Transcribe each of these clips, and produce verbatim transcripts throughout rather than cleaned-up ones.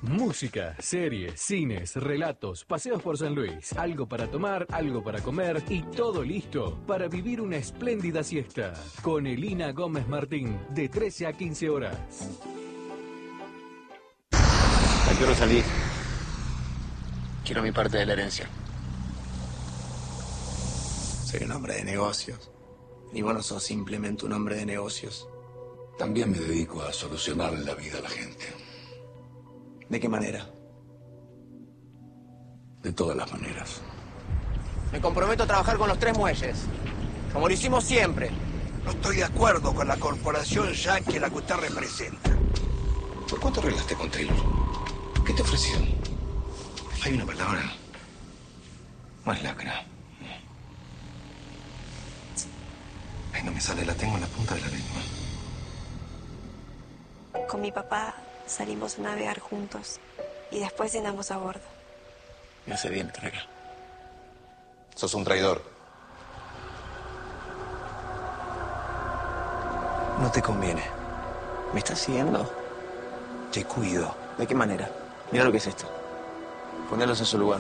Música, series, cines, relatos, paseos por San Luis, algo para tomar, algo para comer y todo listo para vivir una espléndida siesta. Con Elina Gómez Martín, de trece a quince horas. ¿A qué hora salís? Quiero mi parte de la herencia. Soy un hombre de negocios. Y vos no sos simplemente un hombre de negocios. También me dedico a solucionar la vida a la gente. ¿De qué manera? De todas las maneras. Me comprometo a trabajar con los tres muelles, como lo hicimos siempre. No estoy de acuerdo con la corporación Yankee a la que usted representa. ¿Por cuánto arreglaste con Taylor? ¿Qué te ofrecieron? Hay una palabra más lacra. Ay, no me sale, la tengo en la punta de la lengua. Con mi papá salimos a navegar juntos y después cenamos a bordo. Me hace bien estar acá. Sos un traidor. No te conviene. ¿Me estás siguiendo? Te cuido. ¿De qué manera? Mira lo que es esto. Ponerlos en su lugar.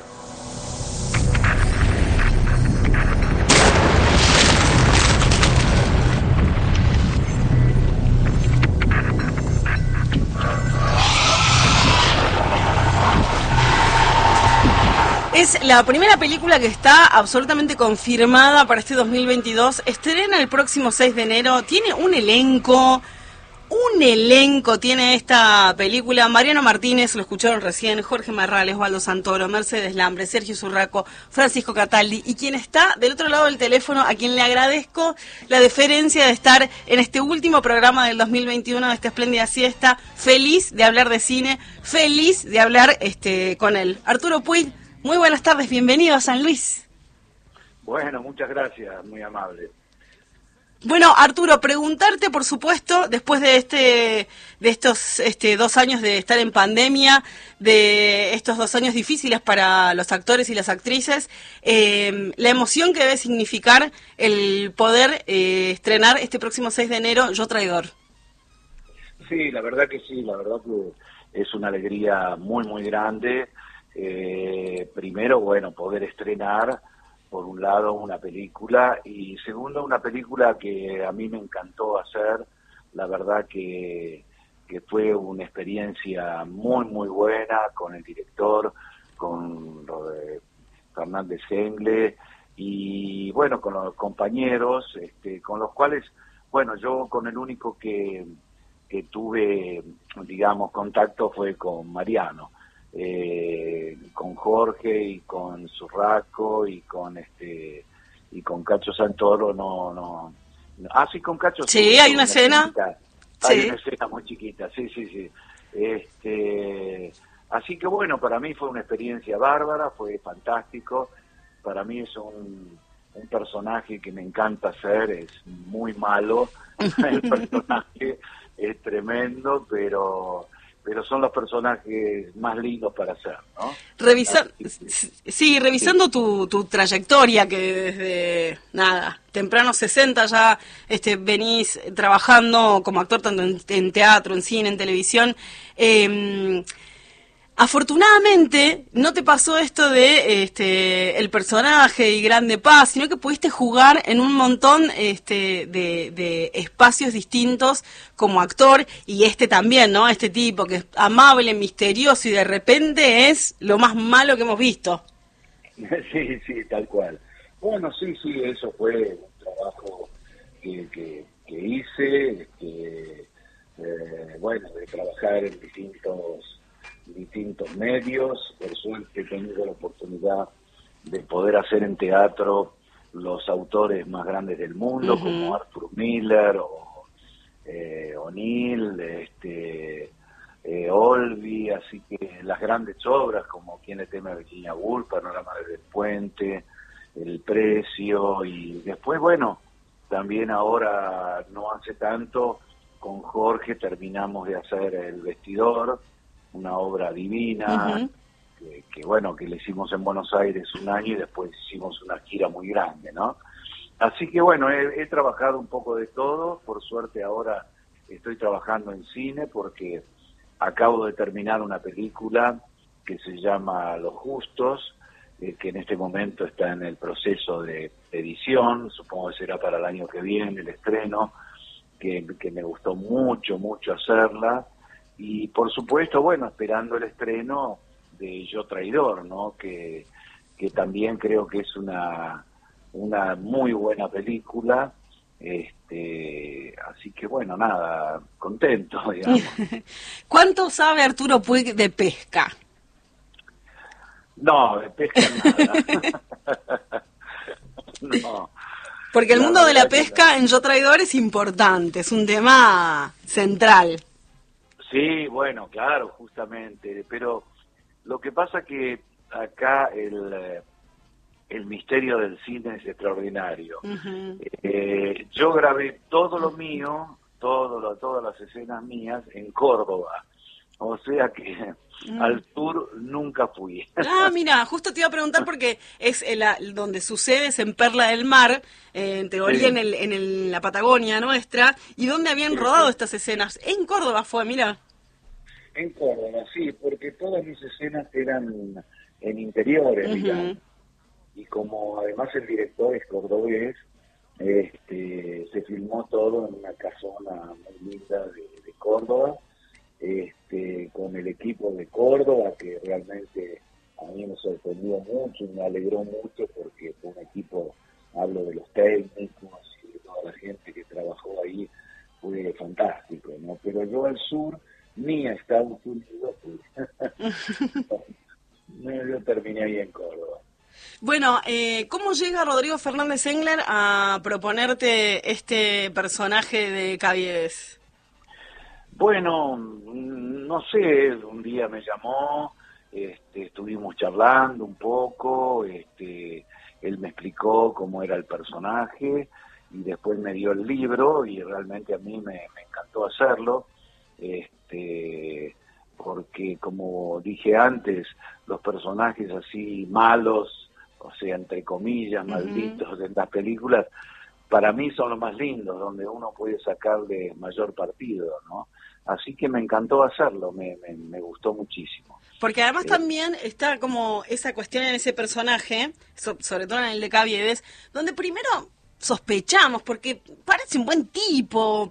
Es la primera película que está absolutamente confirmada para este dos mil veintidós. Estrena el próximo seis de enero. Tiene un elenco, un elenco tiene esta película. Mariano Martínez, lo escucharon recién, Jorge Marrales, Osvaldo Santoro, Mercedes Lambre, Sergio Zurraco, Francisco Cataldi. Y quien está del otro lado del teléfono, a quien le agradezco la deferencia de estar en este último programa del dos mil veintiuno de esta espléndida siesta. Feliz de hablar de cine, feliz de hablar este con él. Arturo Puig. Muy buenas tardes, bienvenido a San Luis. Bueno, muchas gracias, muy amable. Bueno, Arturo, preguntarte, por supuesto, después de este, de estos este, dos años de estar en pandemia, de estos dos años difíciles para los actores y las actrices, eh, la emoción que debe significar el poder eh, estrenar este próximo seis de enero Yo Traidor. Sí, la verdad que sí, la verdad que es una alegría muy, muy grande. Eh, primero, bueno, poder estrenar, por un lado, una película, y segundo, una película que a mí me encantó hacer. La verdad que, que fue una experiencia muy, muy buena con el director, con eh, Fernández Engle, y bueno, con los compañeros, este, con los cuales, bueno, yo con el único que, que tuve, digamos, contacto fue con Mariano. Eh, con Jorge y con Zurraco y con este y con Cacho Santoro no no ah sí con Cacho sí Santoro, hay una, una escena chiquita, sí. Hay una escena muy chiquita sí sí sí este así que bueno, para mí fue una experiencia bárbara, fue fantástico. Para mí es un un personaje que me encanta hacer, es muy malo el personaje es tremendo, pero pero son los personajes más lindos para hacer, ¿no? Revisa sí, revisando sí. Tu, tu trayectoria, que desde, nada, tempranos sesenta ya este, venís trabajando como actor tanto en, en teatro, en cine, en televisión. Eh, Afortunadamente no te pasó esto de este el personaje y Grande Paz, sino que pudiste jugar en un montón este de, de espacios distintos como actor, y este también, ¿no? Este tipo que es amable, misterioso y de repente es lo más malo que hemos visto. Sí, sí, tal cual. Bueno, sí, sí, eso fue un trabajo que, que, que hice, que, eh, bueno, de trabajar en distintos distintos medios. Por suerte he tenido la oportunidad de poder hacer en teatro los autores más grandes del mundo, uh-huh. como Arthur Miller o eh, O'Neill, este, eh, Olvi, así que las grandes obras como Quien le teme a Virginia Woolf, Panorama del Puente, El Precio, y después, bueno, también ahora, no hace tanto, con Jorge terminamos de hacer El Vestidor, una obra divina, uh-huh. que, que bueno, que le hicimos en Buenos Aires un año y después hicimos una gira muy grande, ¿no? Así que bueno, he, he trabajado un poco de todo. Por suerte ahora estoy trabajando en cine porque acabo de terminar una película que se llama Los Justos, eh, que en este momento está en el proceso de edición, supongo que será para el año que viene el estreno, que, que me gustó mucho, mucho hacerla, y por supuesto, bueno, esperando el estreno de Yo Traidor, ¿no? Que, que también creo que es una, una muy buena película, este, así que bueno, nada, contento, digamos. ¿Cuánto sabe Arturo Puig de pesca? No, de pesca nada. No. Porque el La mundo de la verdad que pesca en Yo Traidor es importante, es un tema central. Sí, bueno, claro, justamente, pero lo que pasa que acá el, eh, el misterio del cine es extraordinario. Uh-huh. Eh, yo grabé todo lo mío, todo lo, todas las escenas mías en Córdoba, o sea que mm. al sur nunca fui. Ah, mira, justo te iba a preguntar porque es el, el, donde sucede es en Perla del Mar, eh, en teoría sí. en, el, en el, la Patagonia nuestra, y dónde habían sí, rodado sí. estas escenas. En Córdoba fue, mira. En Córdoba, sí, porque todas mis escenas eran en interiores, uh-huh. digamos. Y como además el director es cordobés, este, se filmó todo en una casona muy linda de, de Córdoba, este, con el equipo de Córdoba, que realmente a mí me sorprendió mucho y me alegró mucho porque fue un equipo, hablo de los técnicos y de toda la gente que trabajó ahí, fue fantástico, ¿no? Pero yo al sur, ni a Estados Unidos, pues, no, yo terminé ahí en Córdoba. Bueno, eh, ¿cómo llega Rodrigo Fernández Engler a proponerte este personaje de Caviedes? Bueno, no sé, un día me llamó, este, estuvimos charlando un poco, este, él me explicó cómo era el personaje y después me dio el libro y realmente a mí me, me encantó hacerlo, este, porque como dije antes, los personajes así malos, o sea, entre comillas, malditos uh-huh. en las películas, para mí son los más lindos, donde uno puede sacarle mayor partido, ¿no? Así que me encantó hacerlo, me, me, me gustó muchísimo. Porque además eh, también está como esa cuestión en ese personaje, so, sobre todo en el de Caviedes, donde primero sospechamos, porque parece un buen tipo,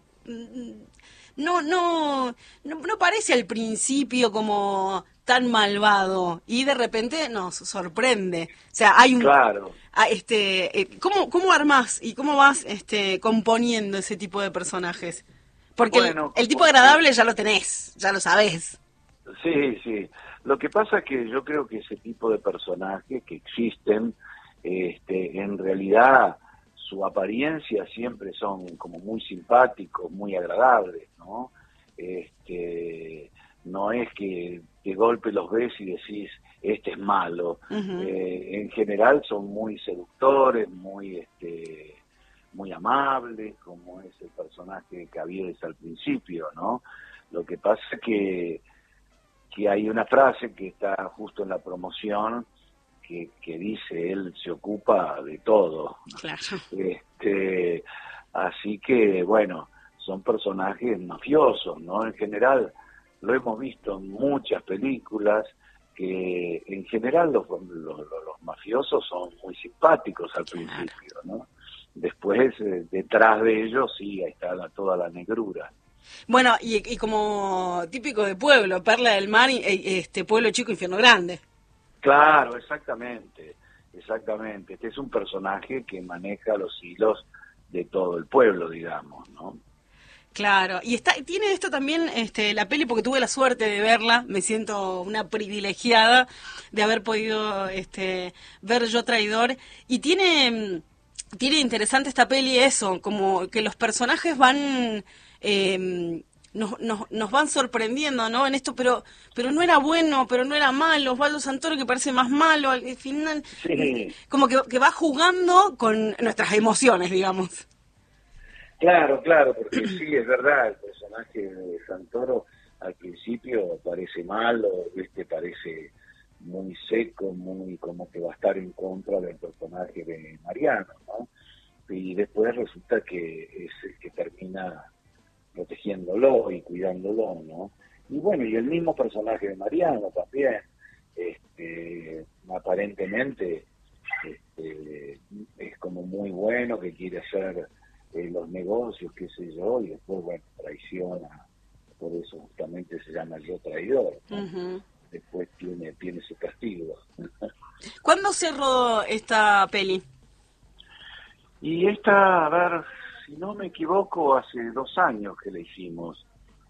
no, no, no, no parece al principio como tan malvado, y de repente nos sorprende. O sea, hay un... Claro. A, este, eh, ¿cómo, ¿Cómo armás y cómo vas este, componiendo ese tipo de personajes? Porque bueno, el, el tipo agradable ya lo tenés, ya lo sabés. Sí, sí. Lo que pasa es que yo creo que ese tipo de personajes que existen, este, en realidad su apariencia siempre son como muy simpáticos, muy agradables, ¿no? Este, no es que de golpe los ves y decís, este es malo. Uh-huh. Eh, en general son muy seductores, muy... este muy amable, como es el personaje que había desde al principio, ¿no? Lo que pasa es que, que hay una frase que está justo en la promoción que, que dice, él se ocupa de todo. Claro. Este, así que, bueno, son personajes mafiosos, ¿no? En general, lo hemos visto en muchas películas, que en general los, los, los mafiosos son muy simpáticos al principio, ¿no? Después, eh, detrás de ellos, sí, ahí está la, toda la negrura. Bueno, y, y como típico de pueblo, Perla del Mar, y, este pueblo chico, infierno grande. Claro, exactamente, exactamente. Este es un personaje que maneja los hilos de todo el pueblo, digamos, ¿no? Claro, y está tiene esto también este la peli, porque tuve la suerte de verla, me siento una privilegiada de haber podido este ver Yo Traidor, y tiene... Tiene interesante esta peli eso, como que los personajes van, eh, nos, nos, nos van sorprendiendo, ¿no? En esto, pero pero no era bueno, pero no era malo. Osvaldo Santoro, que parece más malo al final, sí. Como que, que va jugando con nuestras emociones, digamos. Claro, claro, porque sí, es verdad, el personaje de Santoro al principio parece malo, este parece muy seco, muy como que va a estar en contra del personaje de Mariano, ¿no? Y después resulta que es el que termina protegiéndolo y cuidándolo, ¿no? y bueno, y el mismo personaje de Mariano también, este, aparentemente este, es como muy bueno, que quiere hacer eh, los negocios, qué sé yo, y después, bueno, traiciona, por eso justamente se llama el yo traidor, ¿no? Uh-huh. Después tiene, tiene su castigo. ¿Cuándo se rodó esta peli? Y esta, a ver, si no me equivoco, hace dos años que la hicimos.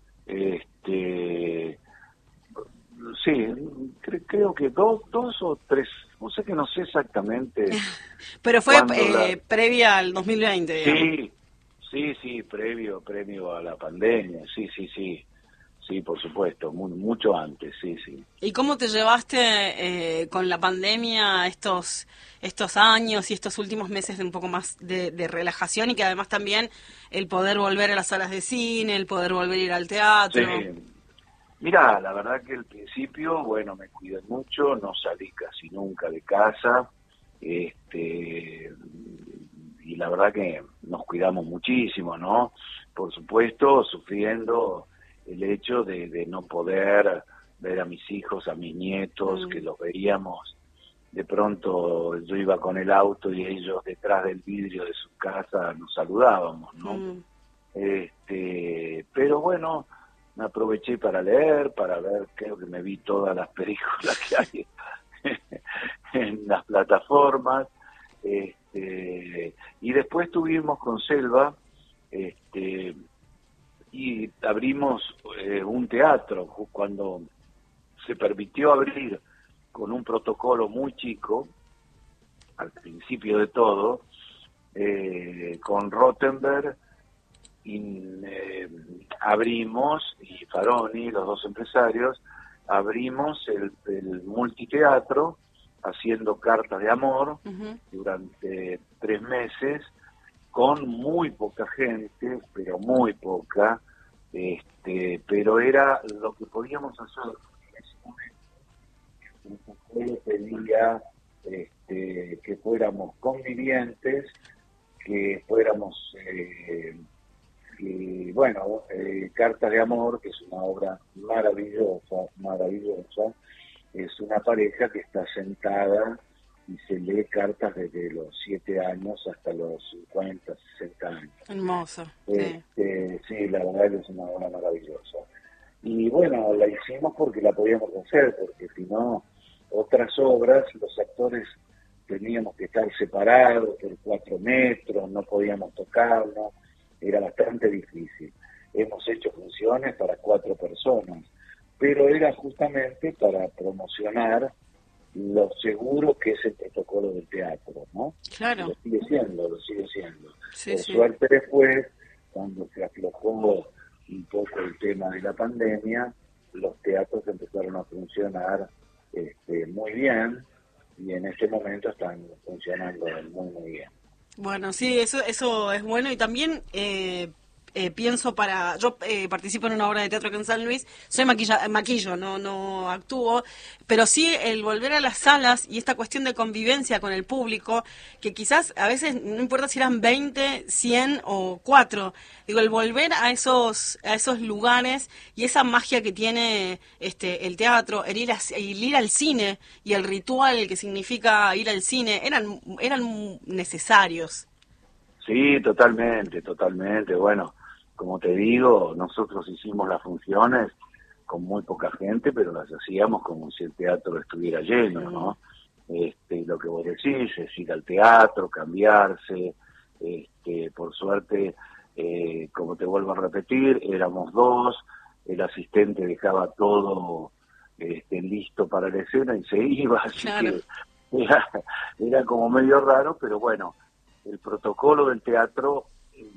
Este, sí, cre- creo que dos, dos o tres, no sé que no sé exactamente. Pero fue eh, la... previa al dos mil veinte, digamos. Sí, sí, sí, previo, previo a la pandemia, sí, sí, sí. Sí, por supuesto, muy, mucho antes, sí, sí. ¿Y cómo te llevaste eh, con la pandemia estos estos años y estos últimos meses de un poco más de, de relajación, y que además también el poder volver a las salas de cine, el poder volver a ir al teatro? Sí. Mirá, la verdad que al principio, bueno, me cuidé mucho, no salí casi nunca de casa, este, y la verdad que nos cuidamos muchísimo, ¿no? Por supuesto, sufriendo el hecho de, de no poder ver a mis hijos, a mis nietos, mm. que los veíamos. De pronto yo iba con el auto y ellos detrás del vidrio de su casa nos saludábamos, ¿no? Mm. Este, pero bueno, me aproveché para leer, para ver, creo que me vi todas las películas que hay en las plataformas, este, y después tuvimos con Selva, este, y abrimos eh, un teatro cuando se permitió abrir con un protocolo muy chico, al principio de todo, eh, con Rottenberg, y, eh, abrimos, y Faroni, los dos empresarios, abrimos el, el multiteatro, haciendo cartas de amor, uh-huh. durante tres meses, con muy poca gente, pero muy poca, este, pero era lo que podíamos hacer. El protocolo pedía este, que fuéramos convivientes, que fuéramos, eh, que, bueno, eh, Cartas de Amor, que es una obra maravillosa, maravillosa, es una pareja que está sentada y se lee cartas desde los siete años hasta los cincuenta, sesenta años. Hermoso. Este, sí. sí, la verdad que es una obra maravillosa. Y bueno, la hicimos porque la podíamos hacer, porque si no, otras obras, los actores teníamos que estar separados por cuatro metros, no podíamos tocarnos, era bastante difícil. Hemos hecho funciones para cuatro personas, pero era justamente para promocionar lo seguro que es el protocolo del teatro, ¿no? Claro. Lo sigue siendo, lo sigue siendo. Sí, Por sí. suerte después, cuando se aflojó un poco el tema de la pandemia, los teatros empezaron a funcionar este, muy bien, y en este momento están funcionando muy, muy bien. Bueno, sí, eso eso es bueno, y también eh, eh, pienso para... Yo eh, participo en una obra de teatro aquí en San Luis, soy maquilla, maquillo, no no actúo, pero sí el volver a las salas y esta cuestión de convivencia con el público, que quizás a veces no importa si eran veinte, cien o cuatro, digo, el volver a esos a esos lugares y esa magia que tiene este el teatro, el ir, a, el ir al cine y el ritual que significa ir al cine, eran eran necesarios. Sí, totalmente, totalmente. Bueno, como te digo, nosotros hicimos las funciones con muy poca gente, pero las hacíamos como si el teatro estuviera lleno, ¿no? Este, lo que vos decís es ir al teatro, cambiarse, este, por suerte, eh, como te vuelvo a repetir, éramos dos, el asistente dejaba todo este, listo para la escena y se iba, así claro. que era, era como medio raro, pero bueno, el protocolo del teatro,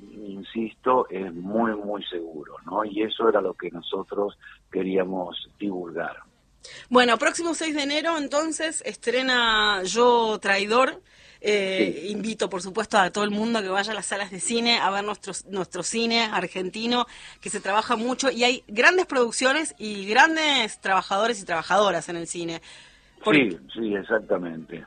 insisto, es muy, muy seguro, ¿no? Y eso era lo que nosotros queríamos divulgar. Bueno, próximo seis de enero, entonces, estrena Yo Traidor. Eh, sí. Invito, por supuesto, a todo el mundo a que vaya a las salas de cine a ver nuestros, nuestro cine argentino, que se trabaja mucho, y hay grandes producciones y grandes trabajadores y trabajadoras en el cine. Por... Sí, sí, exactamente.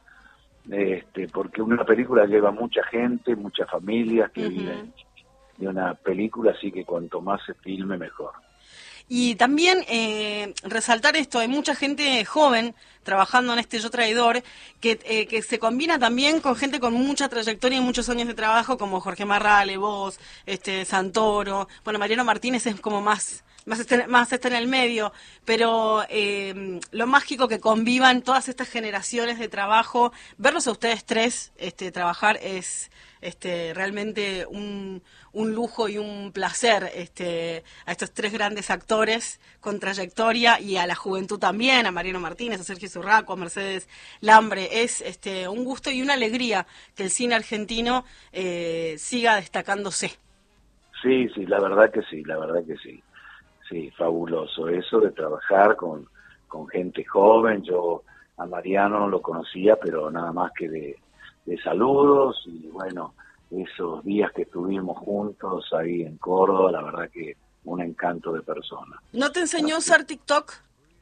Este, porque una película lleva mucha gente, muchas familias que uh-huh. viven de una película, así que cuanto más se filme, mejor. Y también eh, resaltar esto, hay mucha gente joven trabajando en este Yo Traidor, que, eh, que se combina también con gente con mucha trayectoria y muchos años de trabajo, como Jorge Marrale, vos, este, Santoro. Bueno, Mariano Martínez es como más... Más está, más está en el medio, pero eh, lo mágico que convivan todas estas generaciones de trabajo, verlos a ustedes tres este, trabajar es este, realmente un, un lujo y un placer, este, a estos tres grandes actores con trayectoria y a la juventud también, a Mariano Martínez, a Sergio Zurraco, a Mercedes Lambre. Es este, un gusto y una alegría que el cine argentino eh, siga destacándose. Sí, sí, la verdad que sí, la verdad que sí. Sí, fabuloso eso de trabajar con, con gente joven. Yo a Mariano lo conocía, pero nada más que de, de saludos, y bueno, esos días que estuvimos juntos ahí en Córdoba, la verdad que un encanto de persona. ¿No te enseñó a usar TikTok?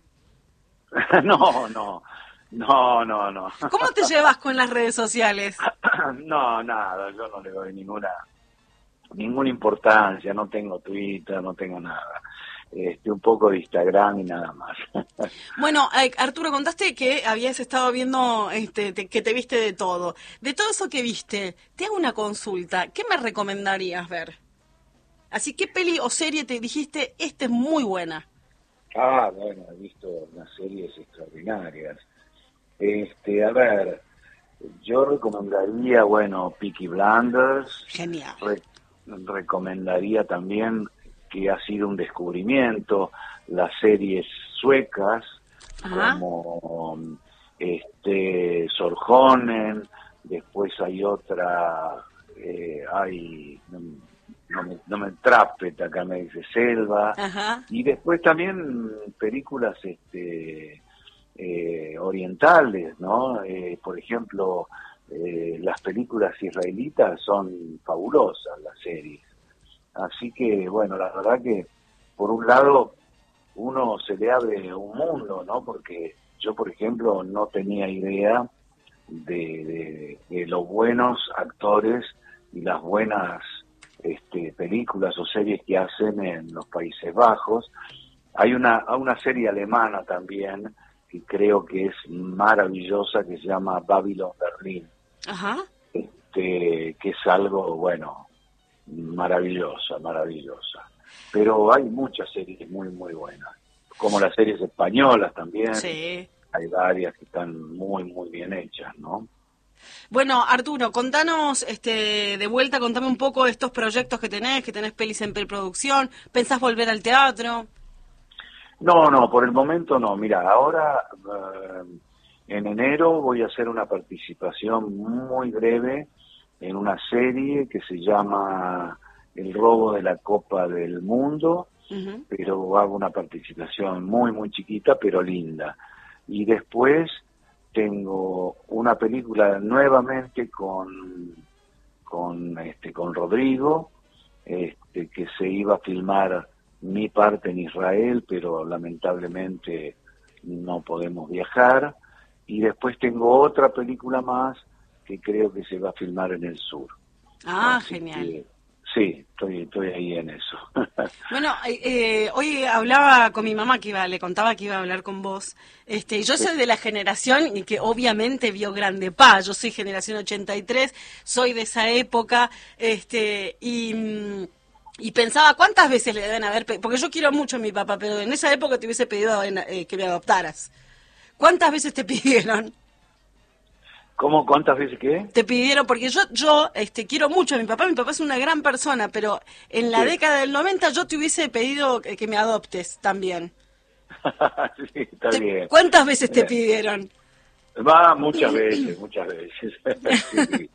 No, no, no, no, no. ¿Cómo te llevas con las redes sociales? No, nada, yo no le doy ninguna, ninguna importancia, no tengo Twitter, no tengo nada. Este, un poco de Instagram y nada más. Bueno, eh, Arturo, contaste que habías estado viendo, este, te, que te viste de todo. De todo eso que viste, te hago una consulta. ¿Qué me recomendarías ver? Así, ¿qué peli o serie te dijiste, esta es muy buena? Ah, bueno, he visto unas series extraordinarias. Este, a ver, yo recomendaría, bueno, Peaky Blinders. Genial. Re- recomendaría también, que ha sido un descubrimiento, las series suecas. Ajá. Como este Sorjonen, después hay otra, eh, hay no, no me, no me Trappet, acá me dice Selva. Ajá. Y después también películas este eh, orientales, ¿no? Eh, por ejemplo, eh, las películas israelitas son fabulosas, las series. Así que, bueno, la verdad que, por un lado, uno se le abre un mundo, ¿no? Porque yo, por ejemplo, no tenía idea de, de, de los buenos actores y las buenas este, películas o series que hacen en los Países Bajos. Hay una, una serie alemana también, que creo que es maravillosa, que se llama Babylon Berlin. Ajá. Este, que es algo, bueno, maravillosa, maravillosa. Pero hay muchas series muy, muy buenas. Como las series españolas también. Sí. Hay varias que están muy, muy bien hechas, ¿no? Bueno, Arturo, contanos, este, de vuelta, contame un poco estos proyectos que tenés, que tenés pelis en preproducción. ¿Pensás volver al teatro? No, no, por el momento no. Mira, ahora uh, en enero voy a hacer una participación muy breve en una serie que se llama El robo de la Copa del Mundo, uh-huh. pero hago una participación muy, muy chiquita, pero linda. Y después tengo una película nuevamente con con este con Rodrigo, este que se iba a filmar mi parte en Israel, pero lamentablemente no podemos viajar. Y después tengo otra película más que creo que se va a filmar en el sur. Ah, así genial. Que, sí, estoy estoy ahí en eso. Bueno, eh, hoy hablaba con mi mamá, que iba, le contaba que iba a hablar con vos. Este, yo soy de la generación y que obviamente vio Grande Pa. Yo soy generación ochenta y tres, soy de esa época, este, y, y pensaba cuántas veces le deben haber, porque yo quiero mucho a mi papá, pero en esa época te hubiese pedido eh, que me adoptaras. ¿Cuántas veces te pidieron? ¿Cómo? ¿Cuántas veces qué? Te pidieron, porque yo yo este quiero mucho a mi papá, mi papá es una gran persona, pero en la sí. década del noventa yo te hubiese pedido que, que me adoptes también. Sí, está te, bien. ¿Cuántas veces te pidieron? Va, muchas veces, muchas veces. Sí.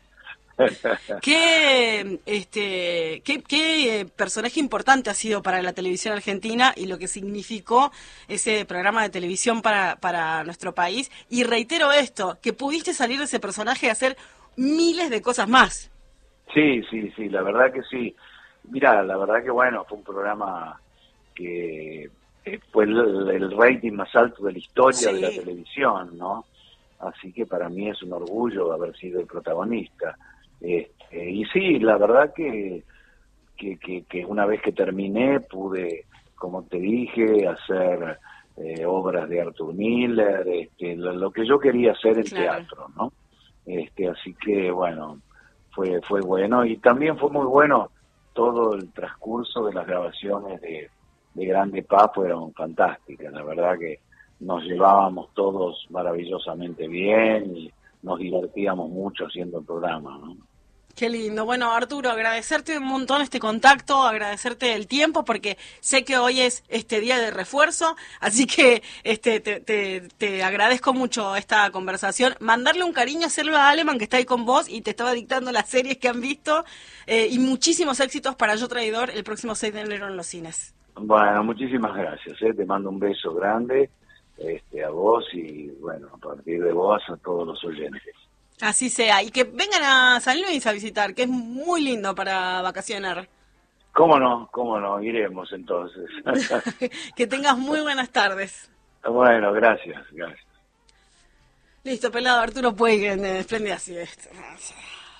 ¿Qué, este, qué, qué personaje importante ha sido para la televisión argentina y lo que significó ese programa de televisión para, para nuestro país? Y reitero esto, que pudiste salir de ese personaje y hacer miles de cosas más. Sí, sí, sí, la verdad que sí. Mira, la verdad que bueno, fue un programa que fue el, el rating más alto de la historia sí. de la televisión, ¿no? Así que para mí es un orgullo haber sido el protagonista. Este, y sí, la verdad que, que, que, que una vez que terminé pude como te dije, hacer eh, obras de Arthur Miller, este, lo, lo que yo quería hacer en Claro. teatro, ¿no? Este, así que, bueno, fue fue bueno. Y también fue muy bueno todo el transcurso de las grabaciones de, de Grande Paz, fueron fantásticas. La verdad que nos llevábamos todos maravillosamente bien y nos divertíamos mucho haciendo el programa, ¿no? Qué lindo. Bueno, Arturo, agradecerte un montón este contacto, agradecerte el tiempo, porque sé que hoy es este día de refuerzo, así que este te, te, te agradezco mucho esta conversación. Mandarle un cariño a Selva Aleman, que está ahí con vos y te estaba dictando las series que han visto, eh, y muchísimos éxitos para Yo Traidor el próximo seis de enero en los cines. Bueno, muchísimas gracias, ¿eh? Te mando un beso grande este, a vos y, bueno, a partir de vos a todos los oyentes. Así sea, y que vengan a San Luis a visitar, que es muy lindo para vacacionar. ¿Cómo no? ¿Cómo no? Iremos entonces. Que tengas muy buenas tardes. Bueno, gracias, gracias. Listo, pelado, Arturo Puig en Espléndida Siesta.